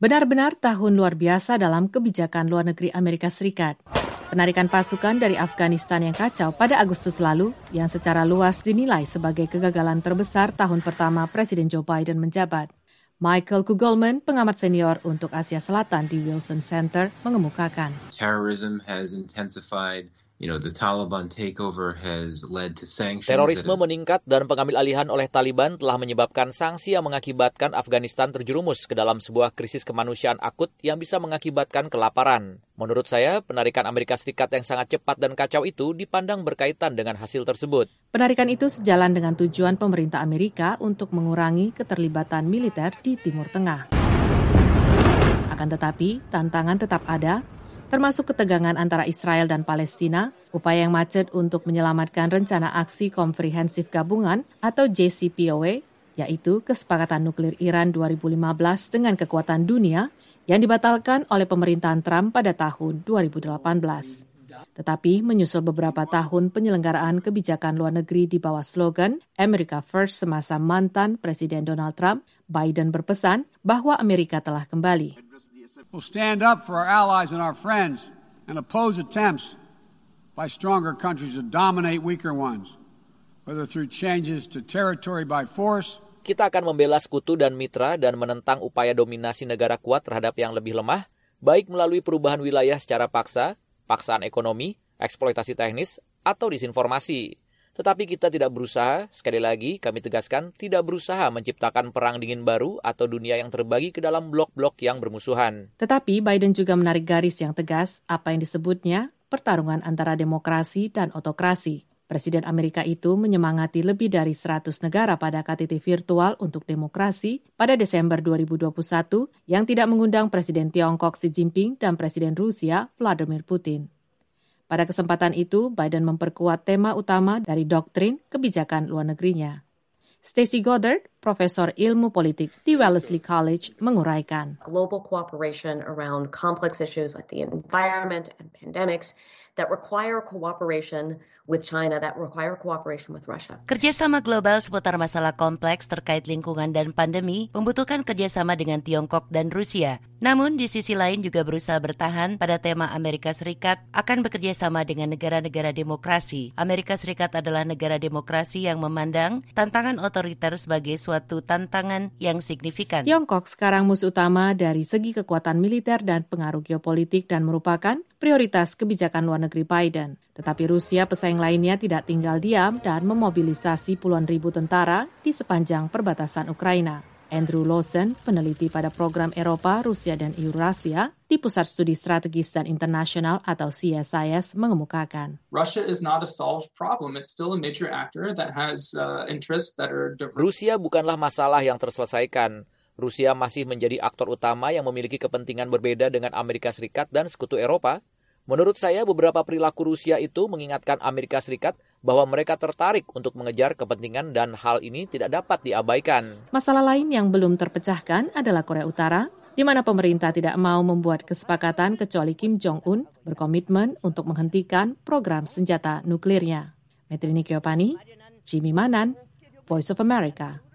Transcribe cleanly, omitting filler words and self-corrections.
Benar-benar tahun luar biasa dalam kebijakan luar negeri Amerika Serikat. Penarikan pasukan dari Afghanistan yang kacau pada Agustus lalu, yang secara luas dinilai sebagai kegagalan terbesar tahun pertama Presiden Joe Biden menjabat. Michael Kugelman, pengamat senior untuk Asia Selatan di Wilson Center, mengemukakan. Terrorism has intensified. The Taliban takeover has led to sanctions. Terorisme meningkat dan pengambil alihan oleh Taliban telah menyebabkan sanksi yang mengakibatkan Afghanistan terjerumus ke dalam sebuah krisis kemanusiaan akut yang bisa mengakibatkan kelaparan. Menurut saya, penarikan Amerika Serikat yang sangat cepat dan kacau itu dipandang berkaitan dengan hasil tersebut. Penarikan itu sejalan dengan tujuan pemerintah Amerika untuk mengurangi keterlibatan militer di Timur Tengah. Akan tetapi, tantangan tetap ada, termasuk ketegangan antara Israel dan Palestina, upaya yang macet untuk menyelamatkan rencana aksi komprehensif gabungan atau JCPOA, yaitu kesepakatan nuklir Iran 2015 dengan kekuatan dunia yang dibatalkan oleh pemerintahan Trump pada tahun 2018. Tetapi menyusul beberapa tahun penyelenggaraan kebijakan luar negeri di bawah slogan America First semasa mantan Presiden Donald Trump, Biden berpesan bahwa Amerika telah kembali. We'll stand up for our allies and our friends and oppose attempts by stronger countries to dominate weaker ones, whether through changes to territory by force. Kita akan membela sekutu dan mitra dan menentang upaya dominasi negara kuat terhadap yang lebih lemah, baik melalui perubahan wilayah secara paksa, paksaan ekonomi, eksploitasi teknis, atau disinformasi. Tetapi kita tidak berusaha, sekali lagi kami tegaskan, tidak berusaha menciptakan perang dingin baru atau dunia yang terbagi ke dalam blok-blok yang bermusuhan. Tetapi Biden juga menarik garis yang tegas apa yang disebutnya pertarungan antara demokrasi dan otokrasi. Presiden Amerika itu menyemangati lebih dari 100 negara pada KTT virtual untuk demokrasi pada Desember 2021 yang tidak mengundang Presiden Tiongkok Xi Jinping dan Presiden Rusia Vladimir Putin. Pada kesempatan itu, Biden memperkuat tema utama dari doktrin kebijakan luar negerinya. Stacey Goddard, profesor ilmu politik di Wellesley College, menguraikan. Global cooperation around complex issues like the environment and pandemics that require cooperation with China, that require cooperation with Russia. Kerjasama global seputar masalah kompleks terkait lingkungan dan pandemi membutuhkan kerjasama dengan Tiongkok dan Rusia. Namun di sisi lain juga berusaha bertahan pada tema Amerika Serikat akan bekerja sama dengan negara-negara demokrasi. Amerika Serikat adalah negara demokrasi yang memandang tantangan otoriter sebagai suatu tantangan yang signifikan. Tiongkok sekarang musuh utama dari segi kekuatan militer dan pengaruh geopolitik dan merupakan prioritas kebijakan luar negeri Biden. Tetapi Rusia pesaing lainnya tidak tinggal diam dan memobilisasi puluhan ribu tentara di sepanjang perbatasan Ukraina. Andrew Lawson, peneliti pada program Eropa, Rusia, dan Eurasia di Pusat Studi Strategis dan Internasional atau CSIS mengemukakan. Russia is not a solved problem. It's still a major actor that has interests that are diverse. Rusia bukanlah masalah yang terselesaikan. Rusia masih menjadi aktor utama yang memiliki kepentingan berbeda dengan Amerika Serikat dan sekutu Eropa. Menurut saya, beberapa perilaku Rusia itu mengingatkan Amerika Serikat bahwa mereka tertarik untuk mengejar kepentingan dan hal ini tidak dapat diabaikan. Masalah lain yang belum terpecahkan adalah Korea Utara, di mana pemerintah tidak mau membuat kesepakatan kecuali Kim Jong-un berkomitmen untuk menghentikan program senjata nuklirnya. Metrini Kyopani, Jimmy Manan, Voice of America.